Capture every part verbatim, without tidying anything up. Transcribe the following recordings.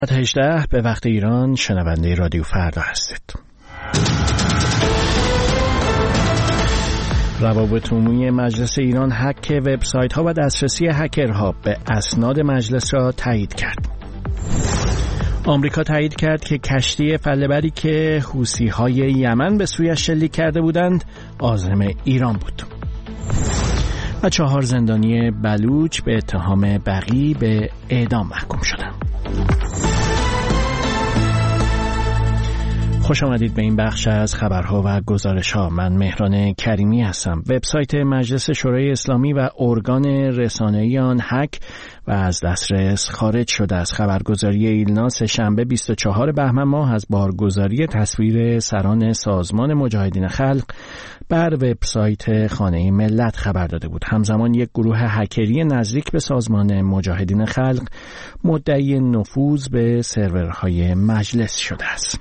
هجده به وقت ایران شنونده رادیو فردا هستید. روابط عمومی مجلس ایران هک وبسایت ها و دسترسی هکرها به اسناد مجلس را تایید کرد. آمریکا تایید کرد که کشتی فله‌بری که حوثی‌های یمن به سویش شلیک کرده بودند عازم ایران بود. و چهار زندانی بلوچ به اتهام بغی به اعدام محکوم شدند. خوش آمدید به این بخش از خبرها و گزارش‌ها. من مهران کریمی هستم. وبسایت مجلس شورای اسلامی و ارگان رسانه‌ای آن هک و از دسترس خارج شده است. خبرگزاری ایلنا شنبه بیست و چهارم بهمن ماه از بارگذاری تصویر سران سازمان مجاهدین خلق بر وبسایت خانه ملت خبر داده بود. همزمان یک گروه هکری نزدیک به سازمان مجاهدین خلق مدعی نفوذ به سرورهای مجلس شده است.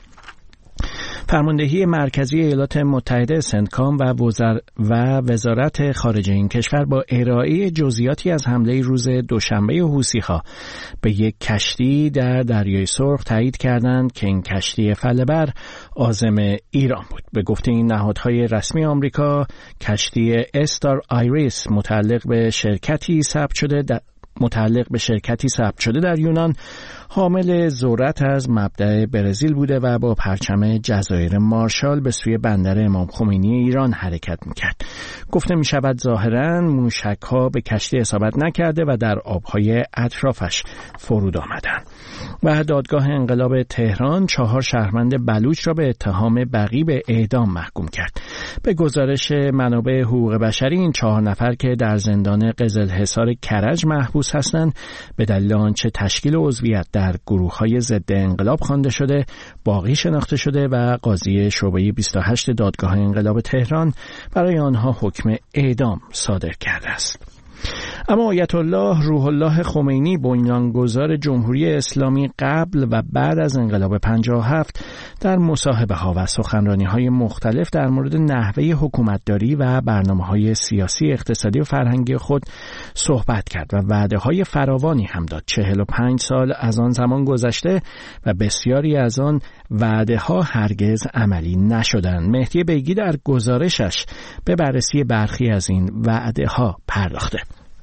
فرماندهی مرکزی ایالات متحده سنتکام و وزر و وزارت خارجه این کشور با ارائه جزئیاتی از حمله روز دوشنبه حوثی‌ها به یک کشتی در دریای سرخ تایید کردند که این کشتی فله‌بر عازم ایران بود. به گفته این نهادهای رسمی آمریکا، کشتی استار آیریس متعلق به شرکتی ثبت شده در متعلق به شرکتی ثبت شده در یونان حامل ذرت از مبدأ برزیل بوده و با پرچم جزایر مارشال به سوی بندر امام خمینی ایران حرکت میکرد. گفته میشود ظاهراً موشک‌ها به کشتی اصابت نکرده و در آبهای اطرافش فرود آمدند. و دادگاه انقلاب تهران چهار شهروند بلوچ را به اتهام بغی به اعدام محکوم کرد. به گزارش منابع حقوق بشری این چهار نفر که در زندان قزلحصار کرج محبوس هستند به دلیل آنچه تشکیل عضویت در گروه‌های ضد انقلاب خوانده شده باقی شناخته شده و قاضی شعبه بیست و هشت دادگاه انقلاب تهران برای آنها حکم اعدام صادر کرده است. اما آیت الله روح الله خمینی بنیانگذار جمهوری اسلامی قبل و بعد از انقلاب پنجاه و هفت در مصاحبه‌ها و سخنرانی‌های مختلف در مورد نحوه حکومتداری و برنامه‌های سیاسی، اقتصادی و فرهنگی خود صحبت کرد و وعده‌های فراوانی هم داد. چهل و پنج سال از آن زمان گذشته و بسیاری از آن وعده‌ها هرگز عملی نشدند. مهدی بیگی در گزارشش به بررسی برخی از این وعده‌ها پرداخته.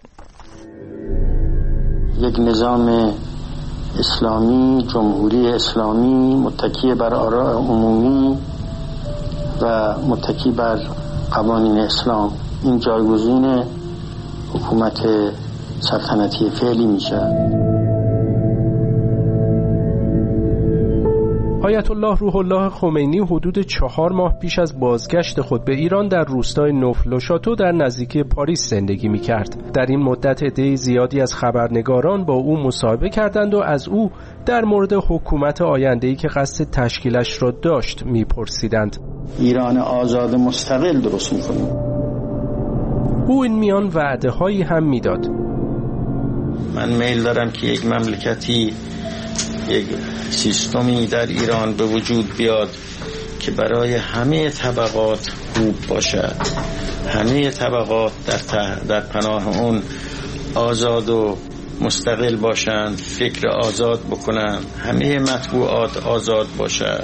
یک نظام اسلامی، جمهوری اسلامی متکی بر آراء عمومی و متکی بر قوانین اسلام، این جایگزین حکومت سلطنتی فعلی میشه. آیت الله روح الله خمینی حدود چهار ماه پیش از بازگشت خود به ایران در روستای نوفل-و-شاتو در نزدیکی پاریس زندگی می‌کرد. در این مدت عده زیادی از خبرنگاران با او مصاحبه کردند و از او در مورد حکومت آینده‌ای که قصد تشکیلش را داشت می‌پرسیدند. ایران آزاد مستقل درست می‌کنیم. او این میان وعده‌هایی هم می‌داد. من میل دارم که یک مملکتی، یک سیستمی در ایران به وجود بیاد که برای همه طبقات خوب باشد، همه طبقات در, در پناه اون آزاد و مستقل باشند، فکر آزاد بکنند، همه مطبوعات آزاد باشد.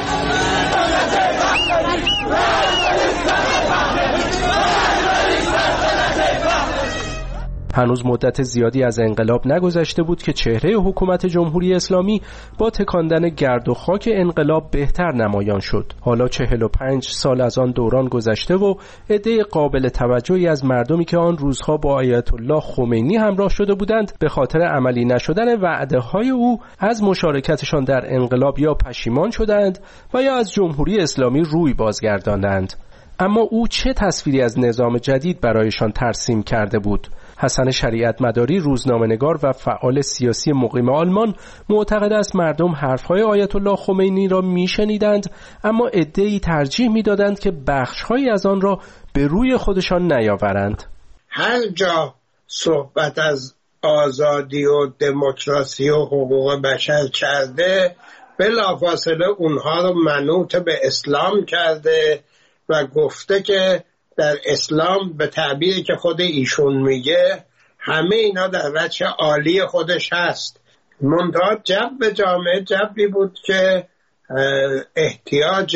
هنوز مدت زیادی از انقلاب نگذشته بود که چهره حکومت جمهوری اسلامی با تکاندن گرد و خاک انقلاب بهتر نمایان شد. حالا چهل و پنج سال از آن دوران گذشته و عده قابل توجهی از مردمی که آن روزها با آیت الله خمینی همراه شده بودند به خاطر عملی نشدن وعده‌های او از مشارکتشان در انقلاب یا پشیمان شدند و یا از جمهوری اسلامی روی بازگرداندند. اما او چه تصویری از نظام جدید برایشان ترسیم کرده بود؟ حسن شریعت مداری، روزنامه‌نگار و فعال سیاسی مقیم آلمان، معتقد است مردم حرفهای آیت الله خمینی را میشنیدند اما عده‌ای ترجیح میدادند که بخش‌هایی از آن را به روی خودشان نیاورند. هر جا صحبت از آزادی و دموکراسی و حقوق بشر کرده، بلافاصله اونها رو منوط به اسلام کرده و گفته که در اسلام به تعبیری که خود ایشون میگه همه اینا در وجه عالی خودش هست. منتها جو جامعه جوی بود که احتیاج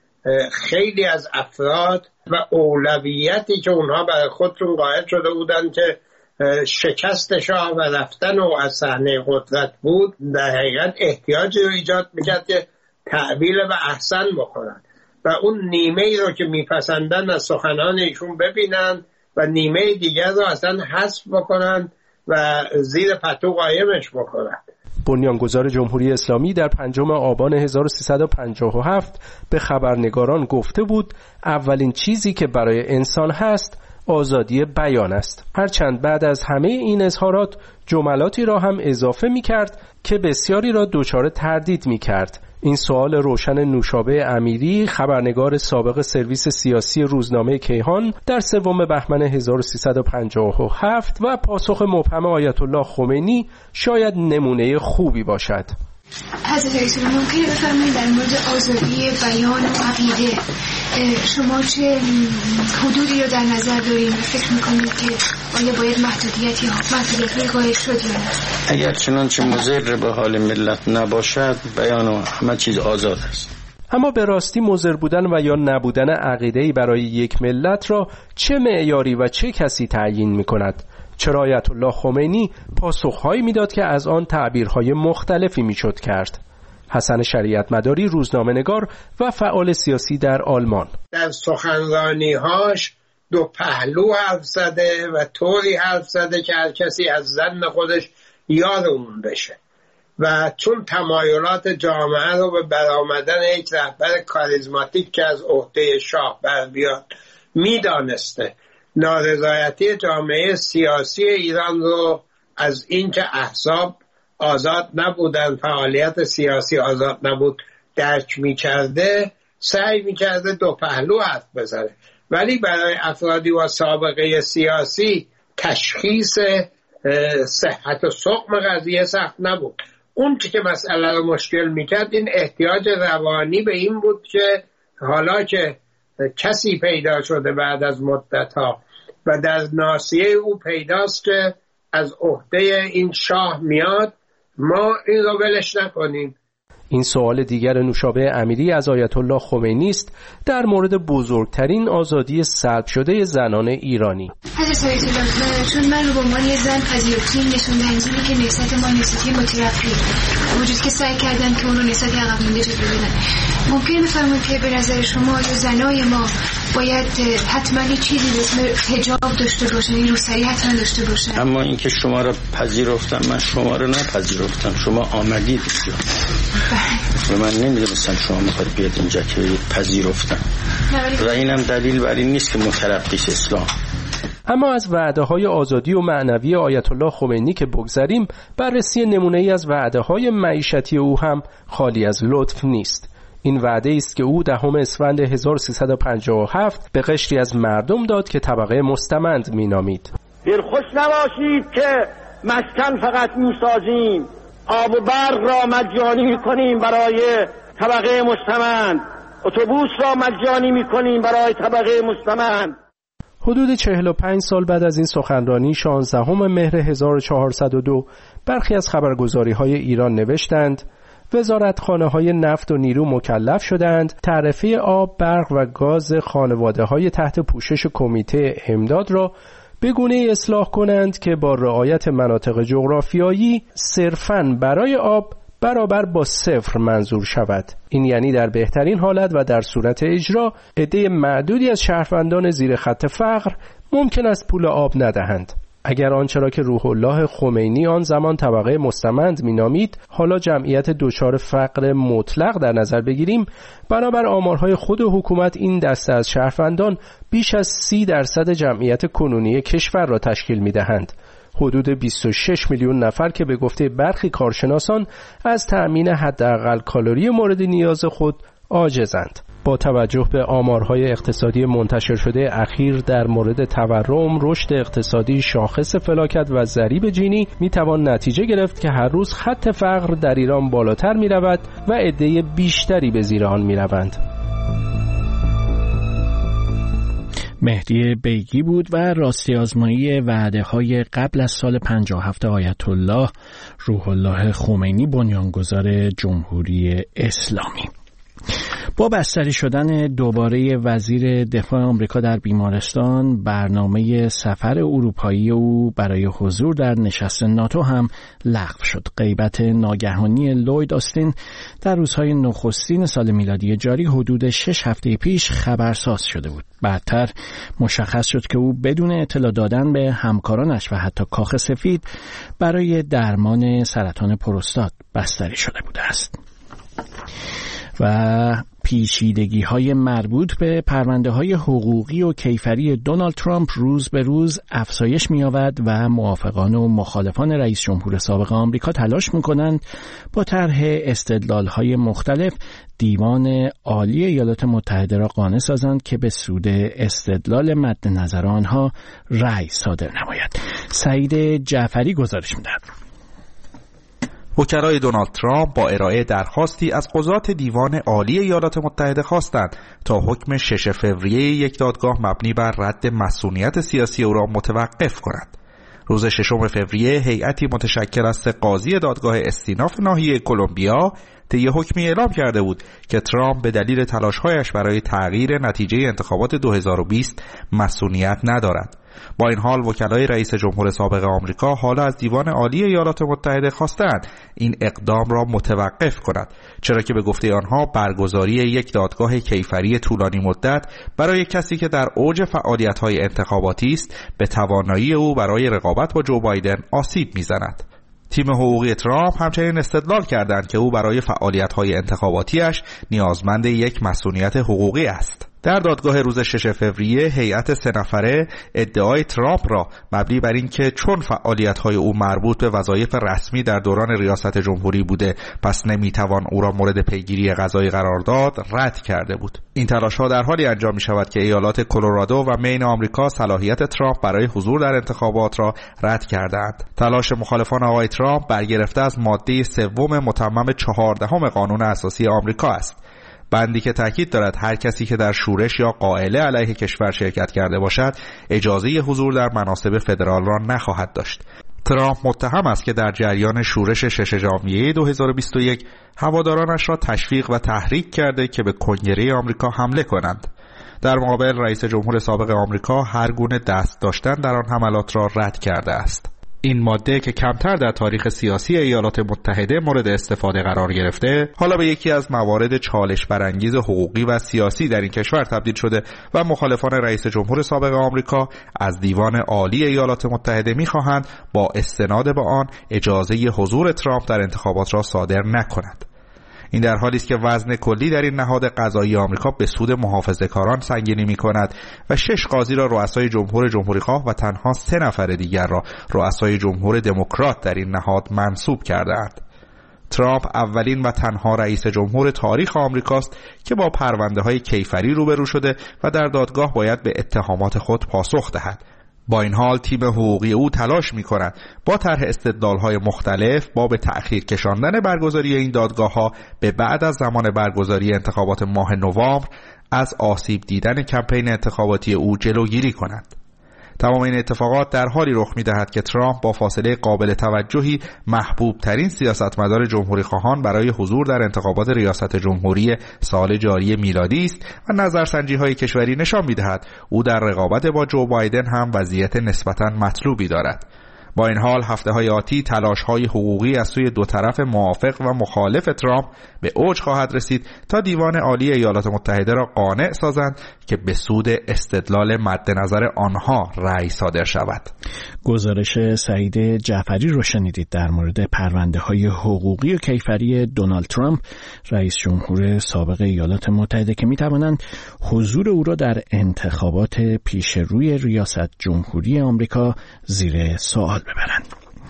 خیلی از افراد و اولویتی که اونها برای خودشون قائل شده بودن که شکست شاه و رفتن او از صحنه قدرت بود، در حقیقت احتیاجی رو ایجاد میکرد که تعبیر و احسن بکنن و اون نیمه ای رو که میپسندن از سخنان ایشون ببینن و نیمه دیگر رو اصلا حذف بکنن و زیر پتو قایمش بکنن. بنیانگذار جمهوری اسلامی در پنجم آبان هزار و سیصد و پنجاه و هفت به خبرنگاران گفته بود اولین چیزی که برای انسان هست آزادی بیان است. هرچند بعد از همه این اظهارات جملاتی را هم اضافه می کرد که بسیاری را دچار تردید می کرد. این سوال روشن نوشابه امیری، خبرنگار سابق سرویس سیاسی روزنامه کیهان در سوم بهمن هزار و سیصد و پنجاه و هفت و پاسخ مبهم آیت الله خمینی شاید نمونه خوبی باشد. حضرت رئیس جمهور ممکنه بفرمایید در مورد آزادی بیان و عقیده شما چه حدودی رو در نظر دارید و فکر میکنید که آیا باید محدودیتی ها محدودیتی قائل شد یا نه؟ اگر چنانچه مضر به حال ملت نباشد بیان و همه چیز آزاد است. اما به راستی مضر بودن و یا نبودن عقیده‌ای برای یک ملت را چه معیاری و چه کسی تعیین میکند؟ چرا آیت الله خمینی پاسخهایی میداد که از آن تعبیرهای مختلفی میشد کرد؟ حسن شریعت مداری، روزنامه‌نگار و فعال سیاسی در آلمان، در سخنرانی‌هاش دو پهلو حرف زده و طوری حرف زده که هر کسی از ظن خودش یار اون بشه و چون تمایلات جامعه رو به برآمدن یک رهبر کاریزماتیک که از عهده شاه بر بیاد میدانسته، نارضایتی جامعه سیاسی ایران رو از اینکه احزاب آزاد نبودن، فعالیت سیاسی آزاد نبود درک می‌کرده، سعی می‌کرده دو پهلو حرف بزنه. ولی برای افرادی با سابقه سیاسی تشخیص صحت و سقم قضیه سخت نبود. اون چی که مسئله رو مشکل می‌کرد این احتیاج روانی به این بود که حالا که کسی پیدا شده بعد از مدت‌ها و در ناصیه او پیداست که از عهده این شاه میاد، ما این رو ولش نکنیم. این سوال دیگر نوشابه امیری از آیت الله خمینی است در مورد بزرگترین آزادی سلب شده زنان ایرانی. حضرت آیت الله، چون من رو به عنوان یه زن پذیرفتیم نشون دهنده که نسبت ما نسبتی مترفی وجود که سعی کردن که اون رو نسبت عقب مونده جلو بدن. ممکنه بفرمایید که به نظر شما آیا زنای ما باید حتما یه چیزی به اسم حجاب داشته باشن، این روسری حتما داشته باشن؟ اما اینکه شما رو پذیرفتم، من شما رو نپذیرفتم، شما آمدید اینجا و من نمیدونستم شما میخواد بیاد اینجا که پذیرفتم و اینم دلیل بر این نیست که مترقیش اسلام. اما از وعده های آزادی و معنوی آیت الله خمینی که بگذریم، بررسی نمونه ای از وعده های معیشتی او هم خالی از لطف نیست. این وعده است که او دهم اسفند هزار و سیصد و پنجاه و هفت به قشری از مردم داد که طبقه مستمند مینامید. دلخوش نباشید که مسکن فقط میسازیم، آب و برق را مجانی میکنیم برای طبقه مستمند، اتوبوس را مجانی میکنیم برای طبقه مستمند. حدود چهل و پنج سال بعد از این سخنرانی، شانزدهم مهر هزار و چهارصد و دو، برخی از خبرگزاری‌های ایران نوشتند وزارتخانه‌های نفت و نیرو مکلف شدند تعرفه آب، برق و گاز خانواده‌های تحت پوشش کمیته امداد را به گونه‌ای اصلاح کنند که با رعایت مناطق جغرافیایی صرفاً برای آب برابر با صفر منظور شود. این یعنی در بهترین حالت و در صورت اجرا عده معدودی از شهروندان زیر خط فقر ممکن است پول آب ندهند. اگر آنچه را که روح الله خمینی آن زمان طبقه مستمند مینامید حالا جمعیت دچار فقر مطلق در نظر بگیریم، بنابر آمارهای خود حکومت این دسته از شهروندان بیش از سی درصد جمعیت کنونی کشور را تشکیل می‌دهند. حدود بیست و شش میلیون نفر که به گفته برخی کارشناسان از تأمین حداقل کالری مورد نیاز خود عاجزند. با توجه به آمارهای اقتصادی منتشر شده اخیر در مورد تورم، رشد اقتصادی، شاخص فلاکت و ضریب جینی میتوان نتیجه گرفت که هر روز خط فقر در ایران بالاتر میرود و عده بیشتری به زیر آن میروند. مهدی بیگی بود و راستی آزمایی وعده های قبل از سال پنجاه و هفت آیت الله روح الله خمینی بنیانگذار جمهوری اسلامی. با بستری شدن دوباره وزیر دفاع آمریکا در بیمارستان، برنامه سفر اروپایی او برای حضور در نشست ناتو هم لغو شد. غیبت ناگهانی لوید آستین در روزهای نخستین سال میلادی جاری حدود شش هفته پیش خبرساز شده بود. بعدتر مشخص شد که او بدون اطلاع دادن به همکارانش و حتی کاخ سفید برای درمان سرطان پروستات بستری شده بوده است. و پیچیدگی های مربوط به پرونده های حقوقی و کیفری دونالد ترامپ روز به روز افزایش می‌یابد و موافقان و مخالفان رئیس جمهور سابق آمریکا تلاش می‌کنند با طرح استدلال‌های مختلف دیوان عالی ایالات متحده را قانع سازند که به سود استدلال مد نظر آنها رأی صادر نماید. سعید جعفری گزارش می‌دهد. وکلای دونالد ترامپ با ارائه درخواستی از قضات دیوان عالی ایالات متحده خواستند تا حکم شش فوریه یک دادگاه مبنی بر رد مسئولیت سیاسی او را متوقف کنند. روز ششم فوریه هیئتی متشکل از سه قاضی دادگاه استیناف ناحیه کلمبیا طی حکمی اعلام کرده بود که ترامپ به دلیل تلاش‌هایش برای تغییر نتیجه انتخابات دو هزار و بیست مسئولیت ندارد. با این حال وکلای رئیس جمهور سابق آمریکا حالا از دیوان عالی ایالات متحده خواستند این اقدام را متوقف کند، چرا که به گفته آنها برگزاری یک دادگاه کیفری طولانی مدت برای کسی که در اوج فعالیت‌های انتخاباتی است به توانایی او برای رقابت با جو بایدن آسیب می‌زند. تیم حقوقی ترامپ همچنین استدلال کردند که او برای فعالیت‌های انتخاباتیش نیازمند یک مسئولیت حقوقی است. در دادگاه روز شش فوریه هیئت سه نفره ادعای ترامپ را مبنی بر اینکه چون فعالیت‌های او مربوط به وظایف رسمی در دوران ریاست جمهوری بوده پس نمیتوان او را مورد پیگیری قضایی قرار داد رد کرده بود. این تلاش‌ها در حالی انجام می‌شود که ایالات کلرادو و مین آمریکا صلاحیت ترامپ برای حضور در انتخابات را رد کردند. تلاش مخالفان آقای ترامپ برگرفته از ماده سوم متمم چهاردهم قانون اساسی آمریکا است، بندی که تاکید دارد هر کسی که در شورش یا قائله علیه کشور شرکت کرده باشد اجازه حضور در مناصب فدرال را نخواهد داشت. ترامپ متهم است که در جریان شورش شش ژانویه دو هزار و بیست و یک هوادارانش را تشویق و تحریک کرده که به کنگره آمریکا حمله کنند. در مقابل رئیس جمهور سابق آمریکا هر گونه دست داشتن در آن حملات را رد کرده است. این ماده که کمتر در تاریخ سیاسی ایالات متحده مورد استفاده قرار گرفته، حالا به یکی از موارد چالش برانگیز حقوقی و سیاسی در این کشور تبدیل شده و مخالفان رئیس جمهور سابق آمریکا از دیوان عالی ایالات متحده می‌خواهند با استناد به آن اجازه حضور ترامپ در انتخابات را صادر نکنند. این در حالی است که وزن کلی در این نهاد قضایی آمریکا به سود محافظه‌کاران سنگینی می‌کند و شش قاضی را رؤسای جمهور جمهوری‌خواه و تنها سه نفر دیگر را رؤسای جمهور دموکرات در این نهاد منصوب کرده‌اند. ترامپ اولین و تنها رئیس جمهور تاریخ آمریکاست که با پرونده‌های کیفری روبرو شده و در دادگاه باید به اتهامات خود پاسخ دهد. با این حال تیم حقوقی او تلاش می‌کند با طرح استدلال‌های مختلف با به تأخیر کشاندن برگزاری این دادگاه‌ها به بعد از زمان برگزاری انتخابات ماه نوامبر از آسیب دیدن کمپین انتخاباتی او جلوگیری کنند. تمام این اتفاقات در حالی رخ می‌دهد که ترامپ با فاصله قابل توجهی محبوب ترین سیاستمدار جمهوری خواهان برای حضور در انتخابات ریاست جمهوری سال جاری میلادی است و نظرسنجی‌های کشوری نشان می‌دهد او در رقابت با جو بایدن هم وضعیت نسبتاً مطلوبی دارد. با این حال هفته‌های آتی تلاش‌های حقوقی از سوی دو طرف موافق و مخالف ترامپ به اوج خواهد رسید تا دیوان عالی ایالات متحده را قانع سازند که به سود استدلال مد نظر آنها رأی صادر شود. گزارش سعید جعفری رو شنیدید در مورد پرونده‌های حقوقی و کیفری دونالد ترامپ رئیس جمهور سابق ایالات متحده که می‌توانند حضور او را در انتخابات پیش روی ریاست جمهوری آمریکا زیر سوال ببرند.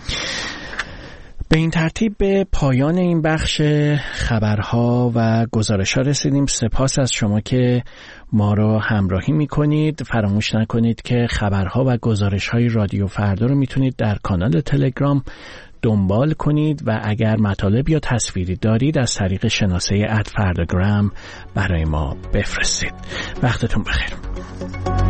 به این ترتیب به پایان این بخش خبرها و گزارش‌ها رسیدیم. سپاس از شما که ما را همراهی می‌کنید. فراموش نکنید که خبرها و گزارش‌های رادیو فردا رو می‌تونید در کانال تلگرام دنبال کنید و اگر مطالب یا تصویری دارید از طریق شناسه ات فرداگرام برای ما بفرستید. وقتتون بخیر.